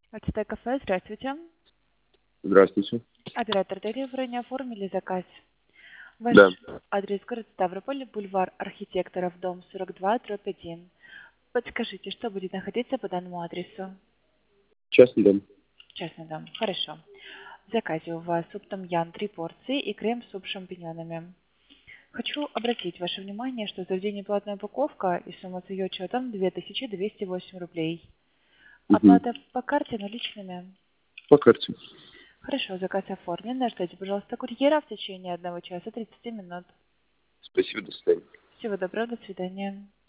АЦТ кафе, здравствуйте. Здравствуйте. Оператор Деливера, не оформили заказ. Ваш Да, адрес город Ставрополь, бульвар Архитекторов, дом 42/1. Подскажите, что будет находиться по данному адресу? частный дом. Частный дом. Хорошо. В заказе у вас суп том-ям 3 порции и крем-суп с шампиньонами. Хочу обратить ваше внимание, что за день платная упаковка и сумма с ее учетом 2208 рублей. Мгм. Оплата по карте наличными. По карте. Хорошо, заказ оформлен. Ждите, пожалуйста, курьера в течение 1 часа 30 минут. Спасибо, до свидания. Всего доброго, до свидания.